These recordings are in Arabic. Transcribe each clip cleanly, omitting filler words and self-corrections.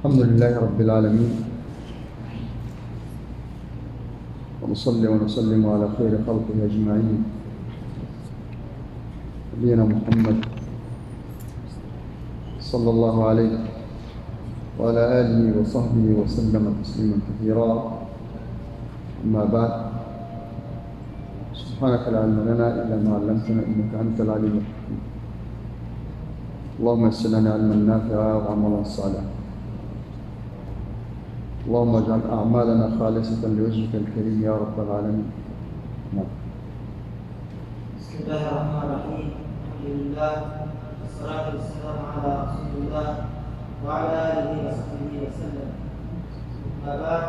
الحمد لله رب العالمين، ونصلي ونسلم على خير خلقه أجمعين، نبينا محمد صلى الله عليه وعلى آله وصحبه وسلم تسليما كثيرا. أما بعد، سبحانك لا علم لنا إلا ما علمتنا إنك أنت العليم الحكيم. اللهم يسر لنا علما نافعا وعملا صالحا. اللهم اجعل أعمالنا خالصة لوجهك الكريم يا رب العالمين. بسم الله الرحمن الرحيم. الحمد لله والصلاة والسلام على رسول الله وعلى آله وصحبه وسلم. أما بعد،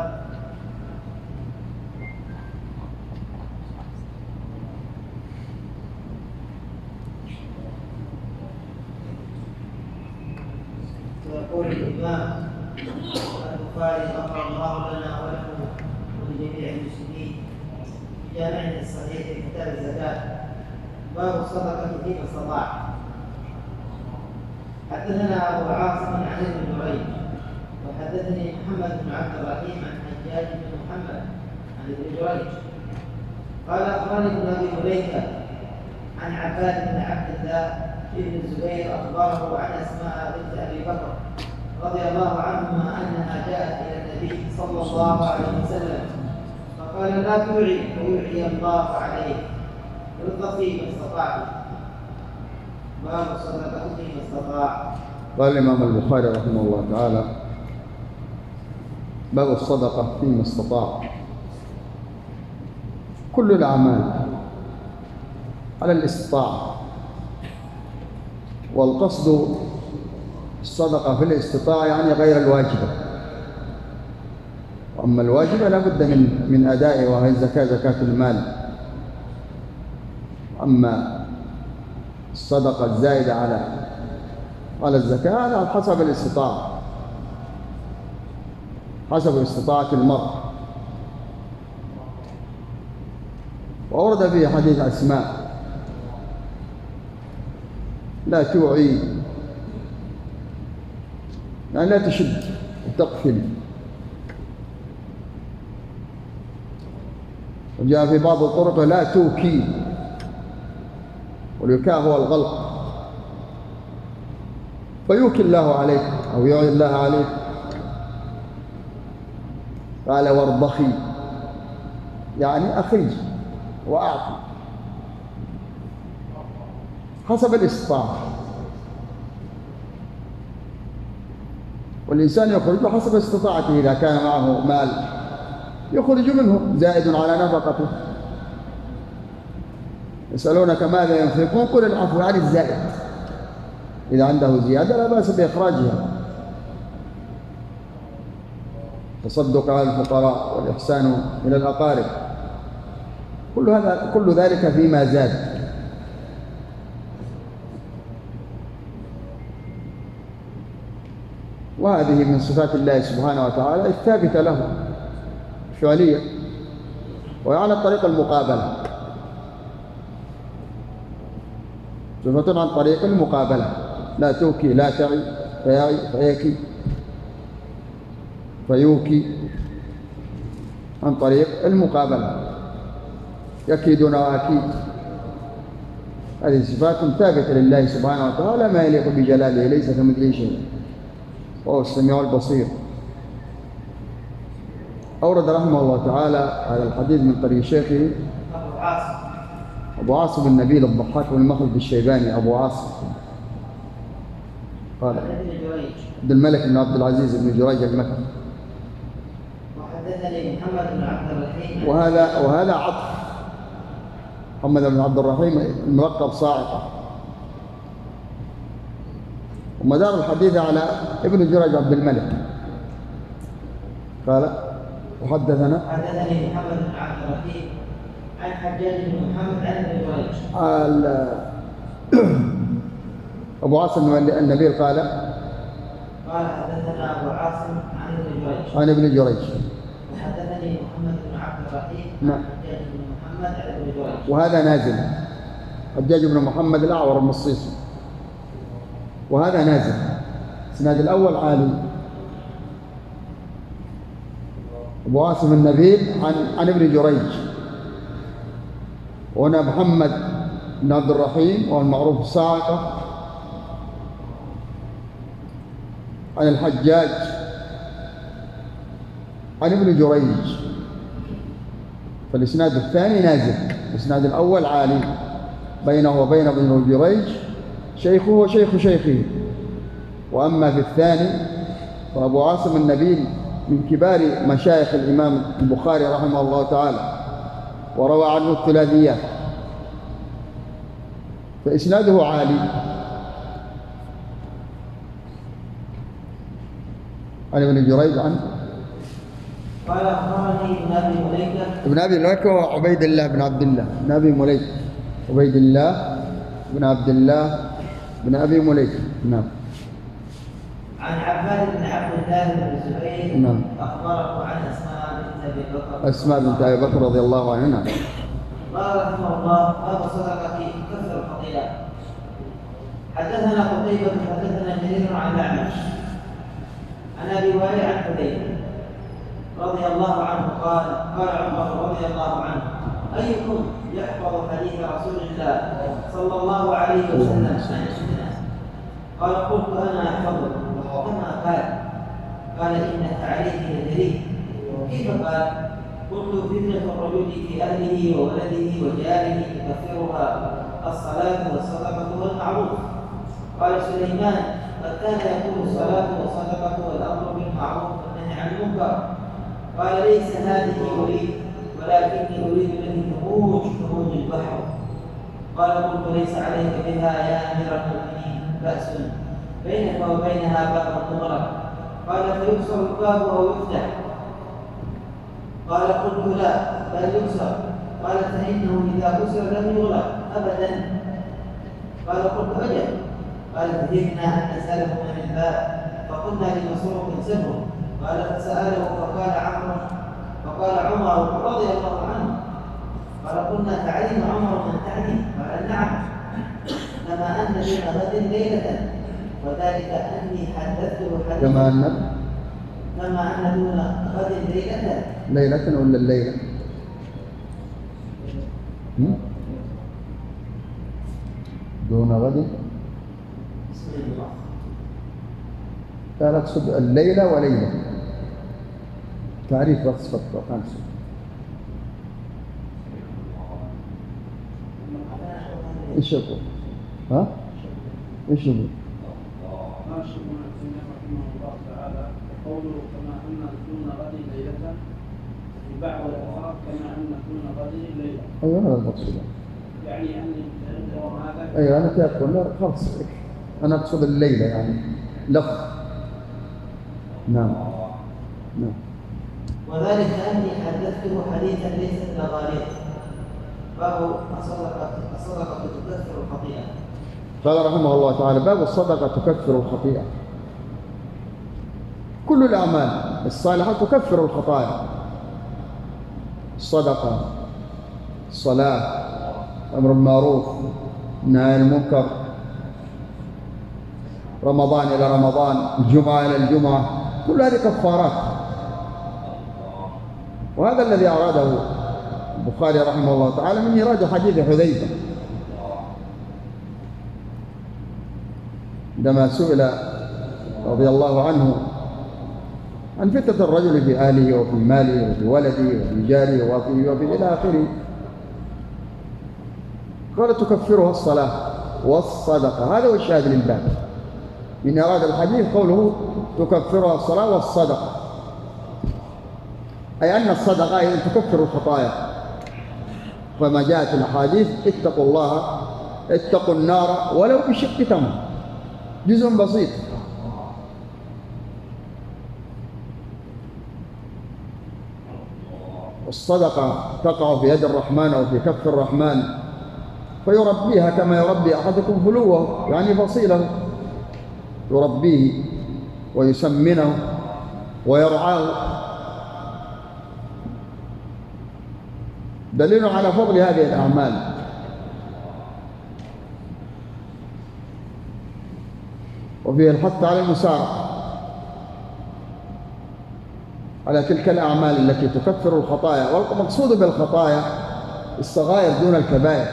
يقول الإمام البخاري غفر الله لنا ولكم ولجميع المسلمين في جامعه الصحيح في كتاب الزكاة باب الصدقة فيما استطاع. حدثنا أبو عاصم عن ابن جريج وحدثني محمد بن عبد الرحيم عن حجاج بن محمد عن ابن جريج قال أخبرني ابن أبي مليكة عن عباد بن عبد الله بن الزبير أخبره عن أسماء بنت أبي بكر رضي الله عنهما أنها جاءت إلى النبي صلى الله عليه وسلم فقال لا توعي فيوعي الله عليه ارزقي ما استطعت. باب الصدقة فيما استطاع. قال الإمام البخاري رحمه الله تعالى: باب الصدقة فيما استطاع. كل الأعمال على الاستطاعة، والقصد الصدقة في الاستطاعة يعني غير الواجبة. وأما الواجبة لا بد من أدائه، وهي الزكاة زكاة المال. أما الصدقة الزائدة على الزكاة على حسب الاستطاعة، حسب استطاعة المرء. وأورد فيه حديث أسماء: لا توعي يعني لا تشد وتقفل. وجاء في بعض الطرق لا توكي، والوكاء هو الغلق، فيوكي الله عليك أو يعي الله عليك. قال وارضخي يعني أخرج وأعطي حسب الاستطاعة. والإنسان يخرج حسب استطاعته، إذا كان معه مال يخرج منه زائد على نفقته. يسألونك ماذا ينفقون قل العفو عن الزائد. إذا عنده زيادة لا بأس بإخراجها. تصدق على الفقراء والإحسان إلى الأقارب، كل ذلك فيما زاد. وهذه من صفات الله سبحانه وتعالى الثابتة له فعليا، وعلى طريق المقابلة، صفة عن طريق المقابلة. لا توكي لا تعي فيعي فيكي فيوكي عن طريق المقابلة. يكيدون وأكيد. هذه صفات ثابتة لله سبحانه وتعالى ما يليق بجلاله، ليس كمثله شيء وهو السميع البصير. أورد رحمه الله تعالى هذا الحديث من طريق شيخه أبو عاصم بن نبيل الضحاك بن مخلد الشيباني. أبو عاصم قال عبد الملك بن عبد العزيز بن جريج المكي. وحدثني محمد بن عبد الرحيم. وهذا عطف. محمد بن عبد الرحيم الملقب صاعقة. ومدار الحديث على ابن جريج عبد الملك. قال حدثني محمد بن عبد الرحيم عن حجاج بن محمد عن ابن جريج. أبو عاصم النبيل قال حدثنا أبو عاصم عن ابن جريج. وحدثني محمد بن عبد الرحيم عن حجاج بن محمد عن ابن جريج. وهذا نازل. حجاج بن محمد الأعور المصيصي، وهذا نازل. الإسناد الأول عالي أبو عاصم النبيل عن ابن جريج. وهنا محمد بن عبد الرحيم والمعروف الصاعقة عن الحجاج عن ابن جريج. فالإسناد الثاني نازل، الإسناد الأول عالي، بينه وبين ابن جريج شيخه وشيخ شيخه. وأما في الثاني فأبو عاصم النبيل من كبار مشايخ الإمام البخاري رحمه الله تعالى، وروى عنه الثلاثيات، فإسناده عالي. عن ابن جريج عن قال أخبرني ابن أبي مليكة وعبيد الله بن عبد الله بن أبي مليكة، عبيد الله بن عبد الله بن أبي مليكة. نعم. عن عباد بن عبد الله بن الزبير. نعم. أخبره عن أسماء بنت أبي بكر. أسماء بنت أبي بكر رضي الله عنها. قال رحمه الله: باب صدقة كثر الخطيئة. حدثنا قتيبة حدثنا جرير عن الأعمش عن أبي وائل عن حذيفة رضي الله عنه قال: قال عمر رضي الله عنه: أيكم يحفظ حديث رسول الله صلى الله عليه وسلم عن الناس؟ قال: قلت أنا أحفظه كما قال إن تعريفي لدليل. كيف قال؟ قلت: فتنة الرجل في أهله وولده وجاره تكفرها الصلاة والصدقة والمعروف. قال سليمان: قد كان يقول الصلاة والصدقة والأمر بالمعروف والنهي عن المنكر. قال: ليس هذه أريد، ولكني أريد التي تموج البحر. قال: قلت: ليس عليك بها يا أمير المؤمنين بأس، بينك وبينها باب مغلق. قال: فيكسر الباب أو يفتح؟ قال: قلت: لا، بل يكسر. قال: فإنه إذا كسر لم يغلق أبدا. قال: قلت: أجل. قال: فهمنا أن نسأله من الباب، فقلنا لمسروق سره. قال: فسأله فقال عمر رضي الله عنه. قال: قلنا: تعلم عمر من تعلم؟ قال: نعم، كما أن دون غد ليلة، وذلك أني حدثته حديثا. كما أن دون غد ليلة ولا الليلة؟ دون غد لا تقصد الليلة وليلة، تعريف رقص فترة خمسة. إيش يقول؟ ها؟ إيش يقول؟ ما الشيخ ابن عثيمين رحمه الله تعالى قوله كما أن دون غد ليلة، في بعض الأخرى كما أن دون غد ليلة. أيوة هذا المقصود. يعني أني هذا. أيوة أنا تقول لا خلاص، أنا أقصد الليلة يعني لفظ. نعم. وذلك أني حدثته حديثا ليس بغالية، باب الصدقة تكفر الخطيئة. قال رحمه الله تعالى: باب الصدقة تكفر الخطيئة. كل الأعمال الصالحة تكفر الخطايا. الصدقة، الصلاة، أمر بالمعروف، نهي عن المنكر، رمضان إلى رمضان، الجمعة إلى الجمعة، كل هذه كفارات. وهذا الذي أراده البخاري رحمه الله تعالى من إيراد حديث حذيفة عندما سئل رضي الله عنه عن فتنة الرجل في أهله وفي ماله وفي ولده وفي جاره وفي إلى آخره. قال: تكفرها الصلاة والصدقة. هذا هو الشاهد للباب من إيراد الحديث، قوله تكفرها الصلاة والصدقة، أي أن الصدقة هي تكفر الخطايا. فما جاءت الأحاديث: اتقوا الله، اتقوا النار ولو بشق تمر، جزء بسيط. والصدقة تقع في يد الرحمن أو في كف الرحمن فيربيها كما يربي أحدكم فلوه، يعني فصيله، يربيه ويسمنه ويرعاه. دليل على فضل هذه الأعمال. وفيه الحث على المسارعة. على تلك الأعمال التي تكفر الخطايا. والمقصود بالخطايا الصغائر دون الكبائر،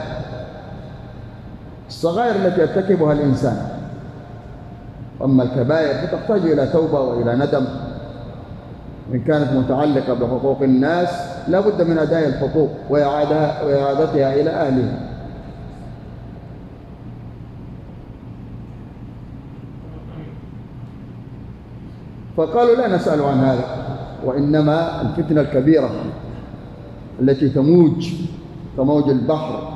الصغائر التي يرتكبها الإنسان. أما الكبائر فتحتاج إلى توبة وإلى ندم، إن كانت متعلقة بحقوق الناس لا بد من أداء الحقوق وإعادتها إلى أهلها. فقالوا لا نسأل عن هذا، وإنما الفتنة الكبيرة التي تموج كموج البحر،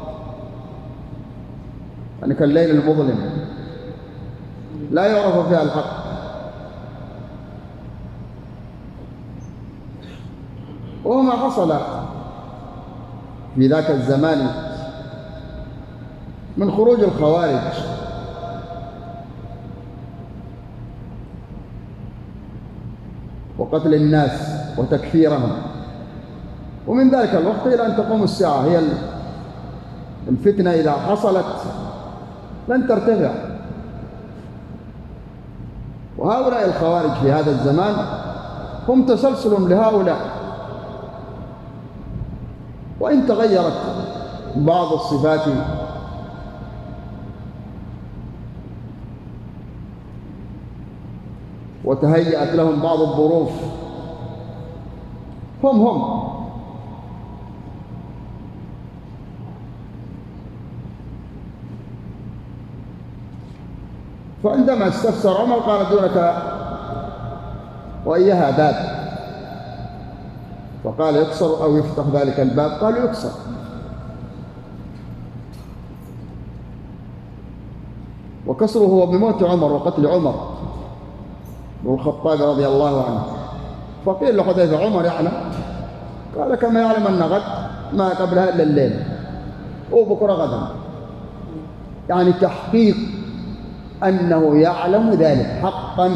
يعني كالليل المظلم لا يعرف فيها الحق. وما حصل في ذاك الزمان من خروج الخوارج وقتل الناس وتكفيرهم، ومن ذلك الوقت إلى أن تقوم الساعة هي الفتنة إذا حصلت لن ترتفع. وهؤلاء الخوارج في هذا الزمان هم تسلسل لهؤلاء، وإن تغيرت بعض الصفات وتهيأت لهم بعض الظروف هم فعندما استفسر عمر قال دونك وإياها باب، فقال يكسر أو يفتح ذلك الباب؟ قالوا يكسر. وكسره هو بموت عمر وقتل عمر بن الخطاب رضي الله عنه. فقيل لحذيفة عمر يعلم؟ قال كما يعلم أن غد ما قبلها إلا الليل وبكرة غدا، يعني تحقيق أنه يعلم ذلك حقا.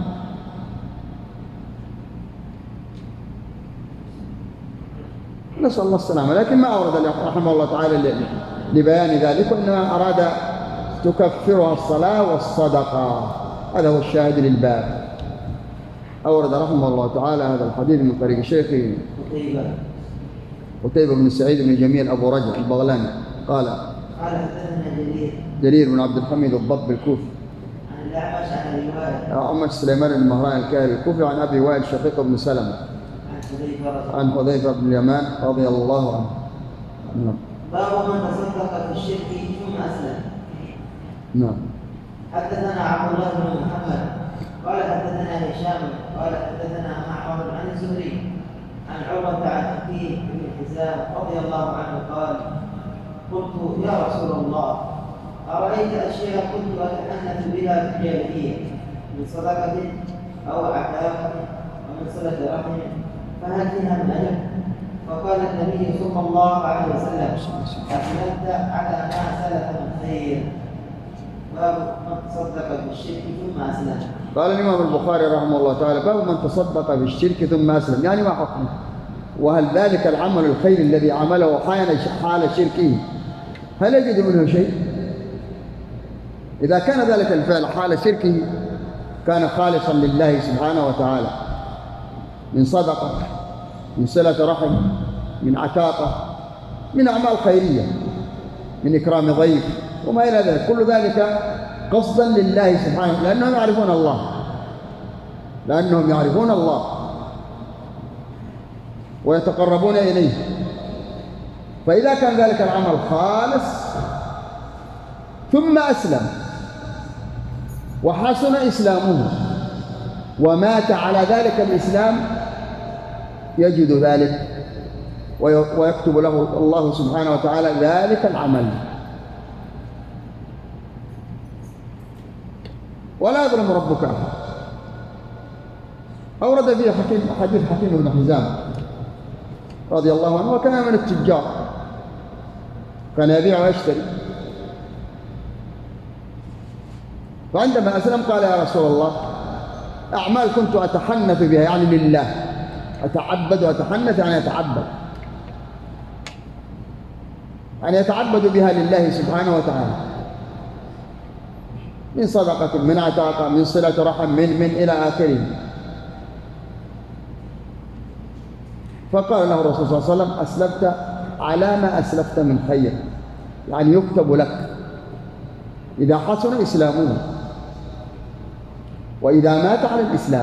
نسأل الله السلامة. لكن ما أورد رحمه الله تعالى لبيان ذلك، وإنما أراد تكفرها الصلاة والصدقة، هذا هو الشاهد للباب. أورد رحمه الله تعالى هذا الحديث من طريق شيخه قتيبة بن سعيد بن جميل أبو رجع البغلاني قال حدثنا جرير بن عبد الحميد الضب الكوفي عن الأعمش عن أبي وائل أعمش سليمان بن مهران الكاهلي الكوفي عن أبي وائل شقيق بن سلمة عن حذيفة بن اليمان رضي الله عنه. نعم. باب من تصدق في الشرك ثم أسلم. نعم. حدثنا عبد الله بن محمد قال حدثنا هشام قال حدثنا معمر عن الزهري عن عروة عن أبيه بن حزام رضي الله عنه قال قلت يا رسول الله أرأيت أشياء كنت أتحنث بها في الجاهلية من صدقة أو عتاقة ومن صلة رحم فهل فيها من أجر؟ فقال النبي صلى الله عليه وسلم أحمدت على ما سلف من خير. باب من تصدق بالشرك ثم أسلم. قال الإمام البخاري رحمه الله تعالى باب من تصدق بالشرك ثم أسلم، يعني ما حكمه؟ وهل ذلك العمل الخير الذي عمله حال شركه هل يجد منه شيء؟ إذا كان ذلك الفعل حال شركه كان خالصا لله سبحانه وتعالى، من صدقة، من صلة رحم، من عتاقة، من أعمال خيرية، من إكرام ضيف وما إلى ذلك، كل ذلك قصدا لله سبحانه، لأنهم يعرفون الله ويتقربون إليه. فإذا كان ذلك العمل خالص ثم أسلم وحسن إسلامه ومات على ذلك الإسلام يجد ذلك ويكتب له الله سبحانه وتعالى ذلك العمل ولا يظلم ربك أحد. أورد فيه حديث حكيم بن حزام رضي الله عنه، وكان من التجار، كان يبيع ويشتري. فعندما أسلم قال يا رسول الله أعمال كنت أتحنث بها، يعني لله، أتعبد وأتحنث يعني يتعبد بها لله سبحانه وتعالى، من صدقة، من عتاقة، من صلة رحم، من إلى آخره. فقال له الرسول صلى الله عليه وسلم: أسلفت على ما أسلفت من خير، يعني يكتب لك إذا حسن إسلامه، وإذا مات على الإسلام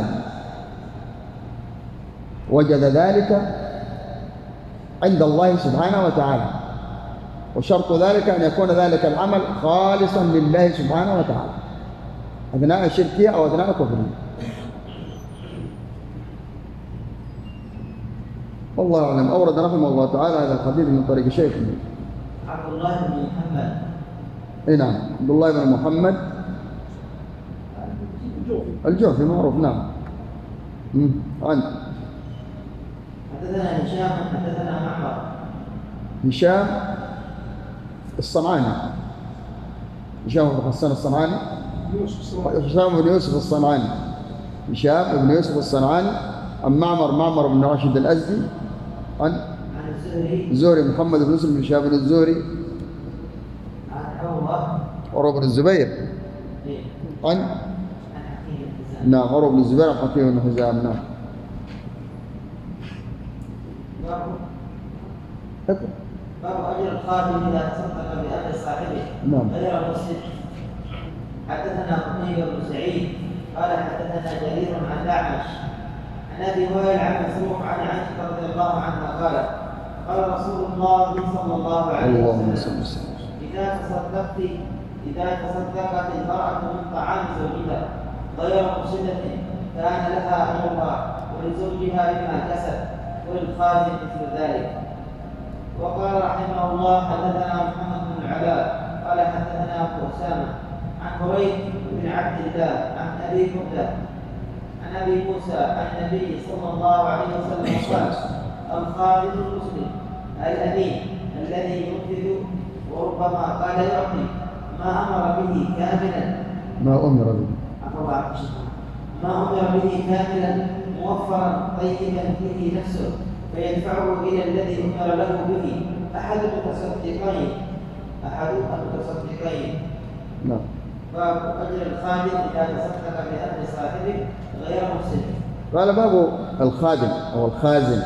وجد ذلك عند الله سبحانه وتعالى، وشرط ذلك أن يكون ذلك العمل خالصا لله سبحانه وتعالى أثناء شركه أو أثناء كفره. والله أعلم. أورد رحمه الله تعالى هذا الحديث من طريق شيخه عبد الله بن محمد. اي نعم، عبد الله بن محمد الجوفي معروف. نعم. عنه. حدثنا هشام حدثنا معمر. هشام الصنعاني، هشام بن حسان الصنعاني، هشام بن يوسف الصنعاني، هشام بن يوسف الصنعاني. عن معمر بن راشد الأزدي. عن الزهري محمد بن يوسف بن شهاب الزهري. عن عروة بن الزبير. عن نعم، عروة بن الزبير عن حكيم بن حزام. نعم. باب أجر الخادم إذا تصدق بأمر صاحبه غير مسلم. حدثنا قتيبة بن سعيد قال حدثنا جرير عن الأعمش عن أبي وائل عن مسروق عن عائشة رضي الله عنها قالت: قال رسول الله صلى الله عليه وسلم: إذا تصدقت المرأة من طعام زوجها غير مفسدة كان لها أجرها ولزوجها بما كسب وللخادم مثل ذلك. وقال رحمه الله: حدثنا محمد بن العلاء قال حدثنا أبو أسامة عن بريد بن عبد الله عن أبي بردة عن أبي موسى عن النبي صلى الله عليه وسلم قال: الخالد المسلم الأمين الذي ينفذ وربما قال يعطي ما أمر به كاملا موفرا طيبا فيه نفسه فيدفعه إلى الذي أمر له به أحد المتصدقين. نعم. باب أجر الخادم إذا تصدق بأمر صاحبه غير مفسد. قال: باب الخادم أو الخازن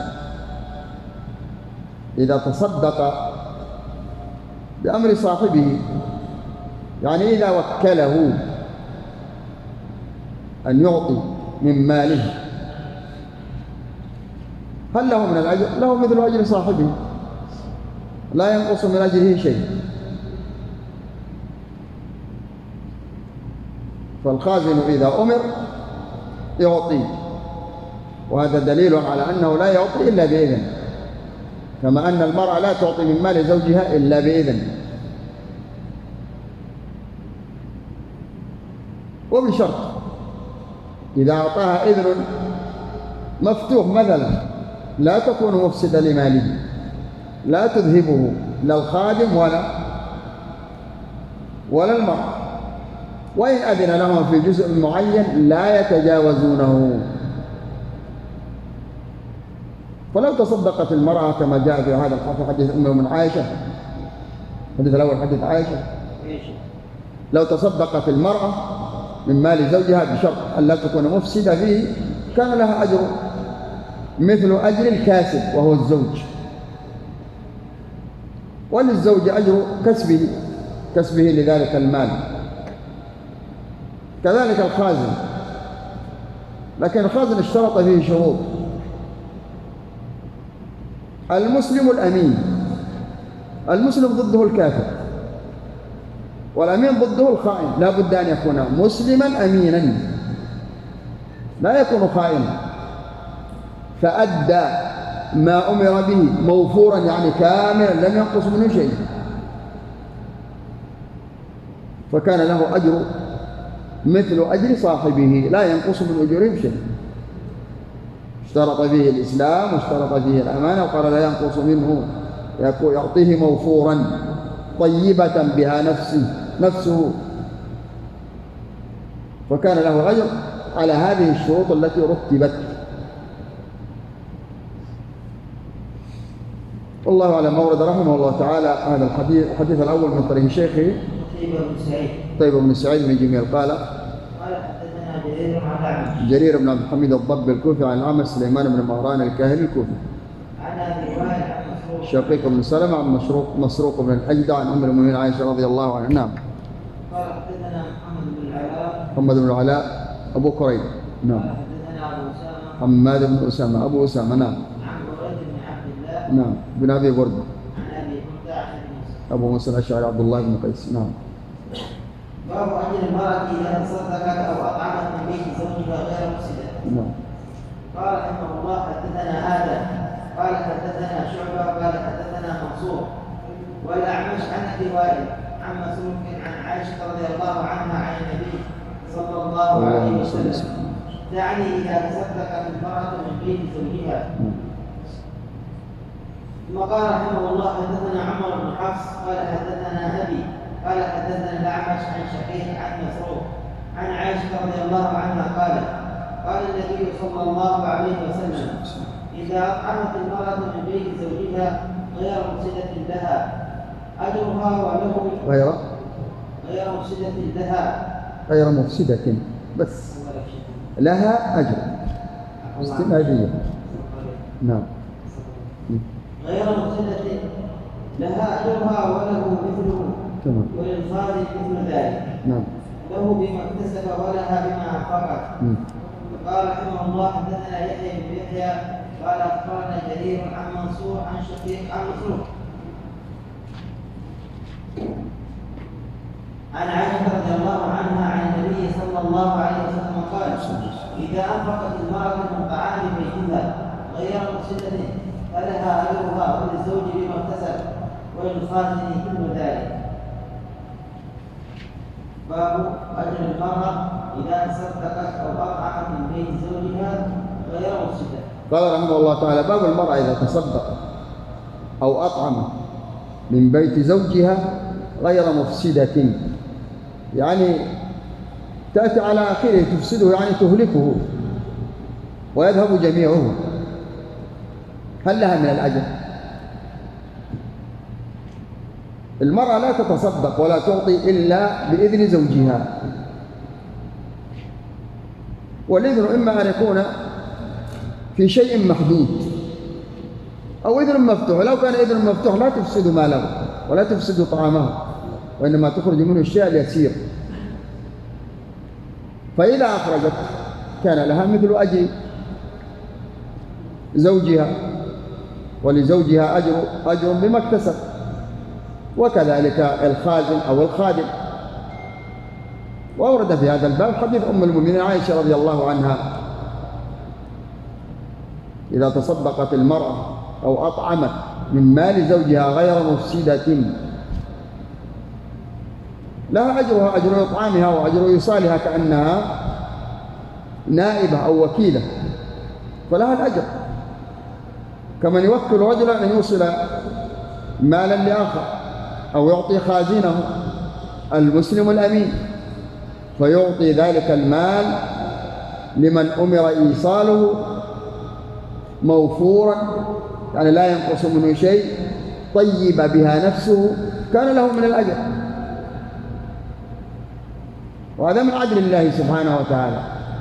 إذا تصدق بأمر صاحبه، يعني إذا وكله أن يعطي من ماله، هل له من الأجر؟ له مثل أجر صاحبه، لا ينقص من أجره شيء. فالخازن إذا أمر يعطي، وهذا دليل على أنه لا يعطي إلا بإذن، كما أن المرأة لا تعطي من مال زوجها إلا بإذن، وبشرط إذا أعطاها إذن مفتوح مثلا لا تكون مفسدة لماله، لا تذهبه لا الخادم ولا المرأة، وإن أذن لهم في جزء معين لا يتجاوزونه. فلو تصدقت المرأة كما جاء في هذا الحديث من عائشة، الحديث الأول حديث عائشة، لو تصدقت المرأة من مال زوجها بشرط أن لا تكون مفسدة فيه كان لها أجر مثل أجر الكاسب وهو الزوج، وللزوج أجر كسبه لذلك المال. كذلك الخازن، لكن الخازن اشترط فيه شروط: المسلم الأمين، المسلم ضده الكافر، والأمين ضده الخائن، لا بد أن يكون مسلما أمينا لا يكون خائنا، فأدى ما أمر به موفورا يعني كاملا لم ينقص منه شيء، فكان له أجر مثل أجر صاحبه لا ينقص من أجورهم شيء. اشترط فيه الإسلام واشترط فيه الأمانة، وقال لا ينقص منه، يعطيه موفورا طيبة بها نفسه، فكان له أجر على هذه الشروط التي رتبت. والله أعلم. أورد رحمه الله تعالى هذا الحديث الأول من طريق شيخه طيب بن سعيد بن جميل قال حدثنا جرير بن عبد الحميد الضبي الكوفي عن الأعمش سليمان بن مهران الكاهلي الكوفي شقيق بن سلمة عن مسروق بن الأجدع عن أم المؤمنين عائشة رضي الله عنها. نعم. قال حدثنا محمد بن العلاء أبو كريب. نعم. قال حدثنا أبو أسامة حماد بن أسامة أبو أسامة. نعم. عن بريد بن عبد الله نعم بن أبي برد. عن أبي بردة عن موسى. أبو موسى الأشعري عبد الله بن قيس. نعم. باب أجر المرأة إذا تصدقت أو أطعمت من بيت زوجها غير مفسدة. نعم. قال رحمه الله حدثنا آدم قال حدثنا شعبة قال حدثنا منصور والأعمش عن أبي وائل عن مسروق عن عائشة رضي الله عنها عن النبي صلى الله عليه وسلم تعني إذا تصدقت المرأة من بيت زوجها. ثم قال رحمه الله حدثنا عمر بن حفص قال حدثنا أبي قال حدثنا الأعمش عن شقيق عن مسروق عن عائشة رضي الله عنها قالت قال النبي صلى الله عليه وسلم إذا أطعمت المرأة من بيت زوجها غير مفسدة لها أجرها وله غير مفسدة لها غير مفسدة بس لها أجر استنادية. نعم. غير مفسدة لها أجرها وله مثله تمام. وللخارج مثل ذلك. نعم. له بما اكتسب ولها بما أنفقت. قال رحمه الله حدثنا يحيى بن يحيى قال أخبرنا جرير عن منصور عن شقيق عن مسروق عن عائشة رضي الله عنها عن النبي صلى الله عليه وسلم قال إذا أنفقت المرأة من طعام بيتها غير مفسدة فلها أجرها وللزوج بما اكتسب وللخازن مثل ذلك. باب أجر المرأة إذا تصدقت أو أطعمت من بيت زوجها غير مفسدة. قال رحمه الله تعالى باب المرأة إذا تصدقت أو أطعمت من بيت زوجها غير مفسدة، يعني تأتي على آخره تفسده، يعني تهلكه ويذهب جميعه، هل لها من الأجر؟ المرأة لا تتصدق ولا تعطي إلا بإذن زوجها، والإذن إما أن يكون في شيء محدود أو إذن مفتوح. لو كان إذن مفتوح لا تفسد ماله ولا تفسد طعامه، وإنما تخرج منه الشيء اليسير. فإذا أخرجت كان لها مثل أجر زوجها، ولزوجها أجر بما اكتسب، وكذلك الخازن أو الخادم. وأورد في هذا الباب حديث أم المؤمنين عائشة رضي الله عنها إذا تصدقت المرأة أو أطعمت من مال زوجها غير مفسدة لها أجرها أجر إطعامها وأجر إيصالها كأنها نائبة أو وكيلة، فلها الأجر كمن يوكل رجلا أن يوصل مالا لآخر أو يعطي خازنه المسلم الأمين فيعطي ذلك المال لمن أمر إيصاله موفورا، يعني لا ينقص منه شيء، طيب بها نفسه، كان له من الأجر. وهذا من عدل الله سبحانه وتعالى،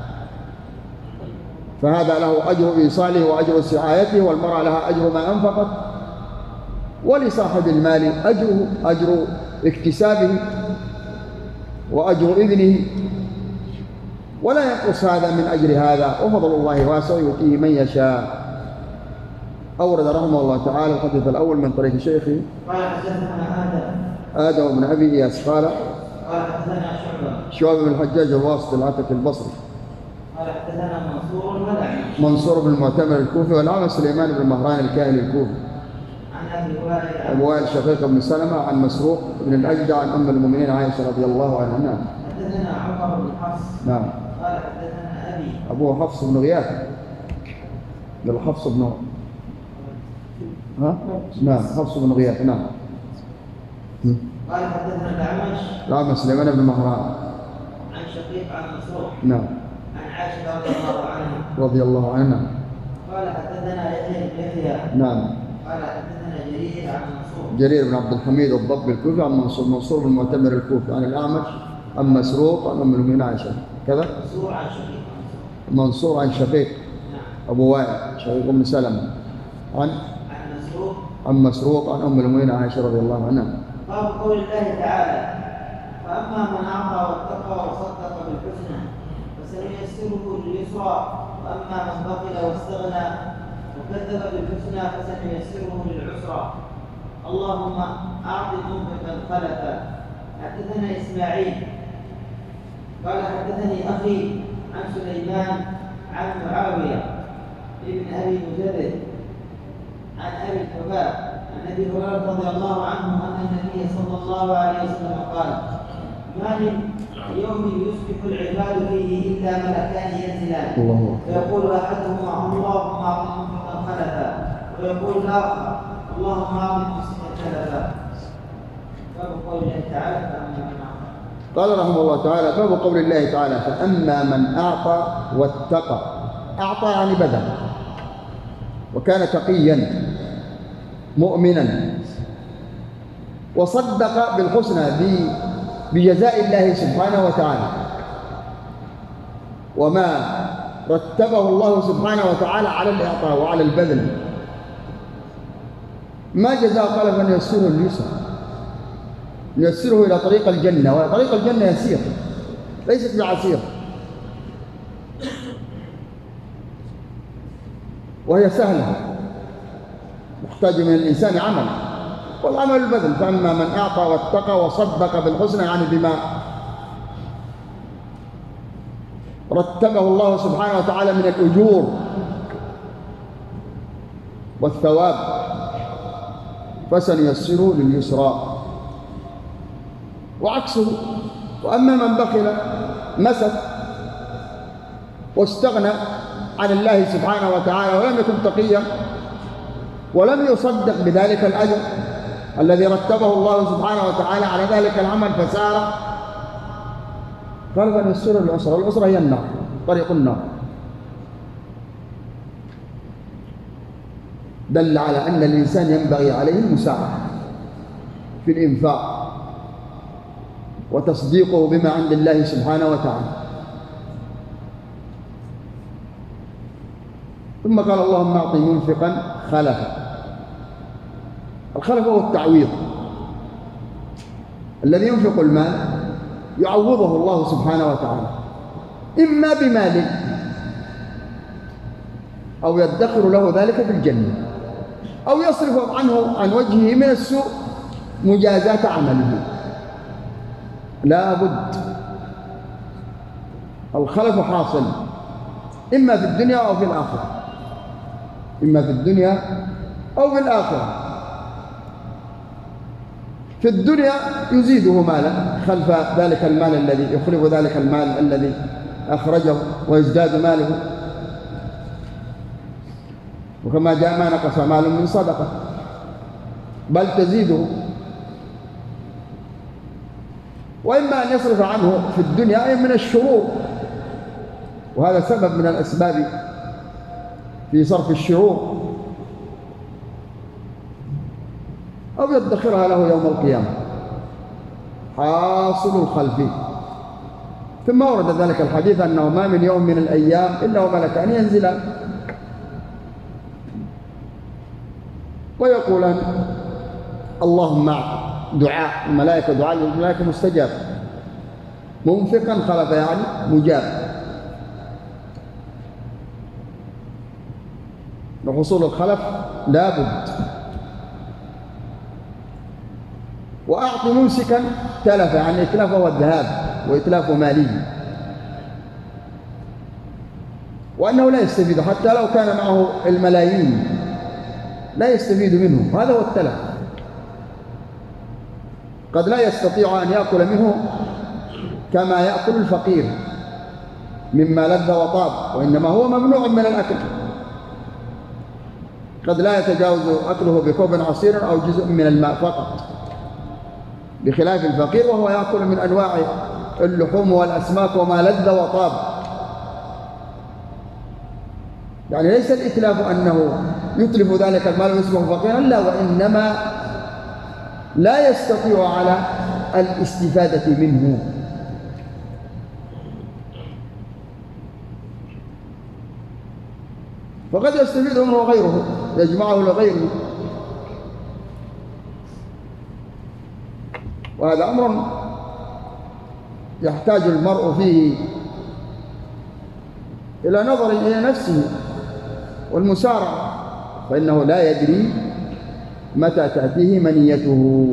فهذا له أجر إيصاله وأجر سعايته، والمرأة لها أجر ما أنفقت، ولصاحب المال أجره أجر اكتسابه وأجر إذنه، ولا ينقص هذا من أجر هذا، وفضل الله واسع يؤتيه من يشاء. أورد رحمه الله تعالى الحديث الأول من طريق شيخه قال حدثنا آدم بن أبي إياس قال حدثنا شعبة بن الحجاج الواسطي العتكي البصري قال حدثنا منصور والأعمش منصور بن المعتمر الكوفي، والأعمش سليمان بن مهران الكاهلي الكوفي عن أبي وائل شقيق بن سلمة عن مسروق بن الأجدع عن أم المؤمنين عائشة رضي الله عنها. نعم. حدثنا عمر بن حفص نعم. قال حدثنا أبي أبوه حفص بن غياث حفص بن نعم حفص بن غياث. نعم. قال حدثنا الأعمش سليمان بن مهران عن شقيق عن مسروق نعم عن عائشة رضي الله عنها رضي الله عنها. قال حدثنا يحيى بن يحيى نعم. قال حدثنا جرير عن منصور جرير بن عبد الحميد الضبي الكوفي عن منصور بن المعتمر الكوفي عن الأعمش عن مسروق عن أم المؤمنين عائشة كذا. منصور عن شقيق منصور عن شقيق نعم. أبو وائل شقيق بن سلمة عن عن مسروق عن أم المؤمنين عائشة رضي الله عنها. باب قول الله تعالى: فأما من أعطى واتقى وصدق بالحسنى فسنيسره لليسرى وأما من بخل واستغنى وكذب بالحسنى فسنيسره للعسرى. اللهم أعط منفقا خلفا. حدثنا إسماعيل قال حدثني أخي عن سليمان عن معاوية ابن أبي مجرد عن أبي الحباب عن أبي هريرة رضي الله عنه أن النبي صلى الله عليه وسلم قال: ما من يوم يصبح العباد فيه إلا ملكان ينزلان فيقول أحدهما: اللهم أعط منفقا خلفا، ويقول الآخر: اللهم أعط مسكنا خلفا. باب قول الله تعالى: فأما من أعطى. قال رحمه الله تعالى: باب قول الله تعالى: فأما من أعطى واتقى. أعطى يعني بذل، وكان تقيا مؤمنا، وصدق بالحسنى بجزاء الله سبحانه وتعالى وما رتبه الله سبحانه وتعالى على الإعطاء وعلى البذل. ما جزاء؟ قال: فنيسره اليسر، نيسره إلى طريق الجنة، وطريق الجنة يسير ليست بعسير، وهي سهلة، محتاج من الإنسان عمل، والعمل البذل. فأما من أعطى واتقى وصدق بالحسنى يعني بما رتبه الله سبحانه وتعالى من الأجور والثواب فسنيسره لليسرى. وعكسه: وأما من بخل مسك واستغنى عن الله سبحانه وتعالى ولم يكن تقيا ولم يصدق بذلك الأجر الذي رتبه الله سبحانه وتعالى على ذلك العمل فسار، قال: فنيسره للعسرى. العسرى هي النار، طريق النار. دل على أن الإنسان ينبغي عليه المساعدة في الإنفاق وتصديقه بما عند الله سبحانه وتعالى. ثم قال: اللهم أعط منفقا خلفا. الخلف هو التعويض، الذي ينفق المال يعوضه الله سبحانه وتعالى، إما بمال أو يدخر له ذلك في الجنة، أو يصرف عنه عن وجهه من السوء مجازات عمله. لا بد الخلف حاصل إما في الدنيا أو في الآخرة، إما في الدنيا أو في الآخرة. في الدنيا يزيده مالا خلف ذلك المال الذي يخلف ذلك المال الذي أخرجه ويزداد ماله، وكما جاء: ما نقص مال من صدقة، بل تزيده. وإما أن يصرف عنه في الدنيا أي من الشرور، وهذا سبب من الأسباب في صرف الشرور، أو يدخرها له يوم القيامة. حاصل الخلف. ثم ورد ذلك الحديث أنه ما من يوم من الأيام إلا وملكان ينزلان ويقولان: اللهم أعط. دعاء الملائكة، دعاء الملائكة مستجاب. منفقا خلف يعني مجاب. وحصول الخلف لا بد. وأعط ممسكا تلف، يعني إتلاف هو الذهاب وإتلاف مالي، وأنه لا يستفيد حتى لو كان معه الملايين، لا يستفيد منه. هذا هو التلف. قد لا يستطيع أن يأكل منه كما يأكل الفقير مما لذ وطاب، وإنما هو ممنوع من الأكل. قد لا يتجاوز أكله بكوب عصير أو جزء من الماء فقط، بخلاف الفقير وهو يأكل من أنواع اللحوم والأسماك وما لذ وطاب. يعني ليس الإتلاف أنه يتلف ذلك المال ويصبح فقيرا، لا، وإنما لا يستطيع على الاستفادة منه. فقد يستفيد منه غيره، يجمعه لغيره. وهذا أمر يحتاج المرء فيه إلى نظر إلى نفسه والمسارعة، فإنه لا يدري متى تأتيه منيته.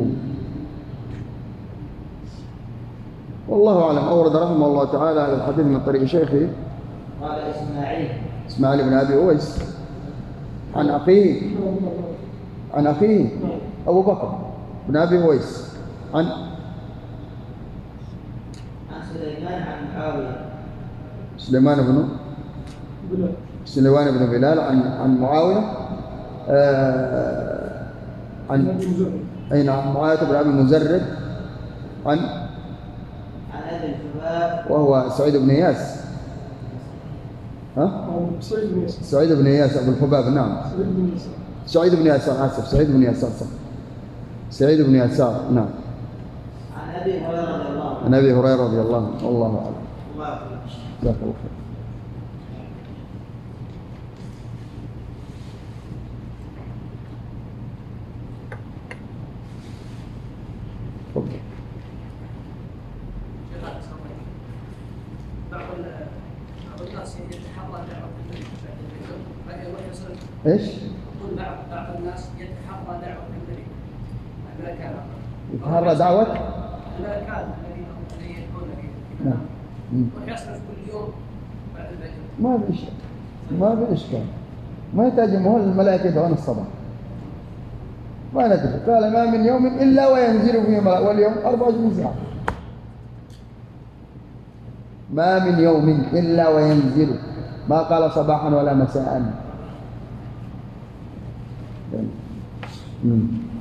والله أعلم. أورد رحمه الله تعالى هذا الحديث من طريق شيخه قال إسماعيل بن أبي أويس عن أخيه أبو بكر بن أبي أويس عن سليمان عن معاوية، سليمان بن بلال عن معاوية عن معاوية بن أبي مزرد عن أبي الحباب وهو سعيد بن إياس. سعيد بن إياس أبو الحباب. نعم، سعيد بن يسار. آسف، سعيد بن يسار. صح، سعيد بن يسار. نعم. عن أبي هريرة رضي الله عنه. عن أبي هريرة رضي الله عنه. والله أعلم. جزاك الله خير. تفضل. بعض الناس يتحرى دعوة ايش؟ بعض الناس يتحرى دعوة الملك، يتحرى دعوة الملكان الذي يكون نعم. ويصرف كل يوم بعد الفجر. ما في إشكال. ما يحتاج مهل الملائكة يدعون الصباح. ما ندري. قال ما من يوم إلا وينزل فيه ملائكة، واليوم 24 ساعة. ما من يوم إلا وينزل، ما قال صباحا ولا مساء.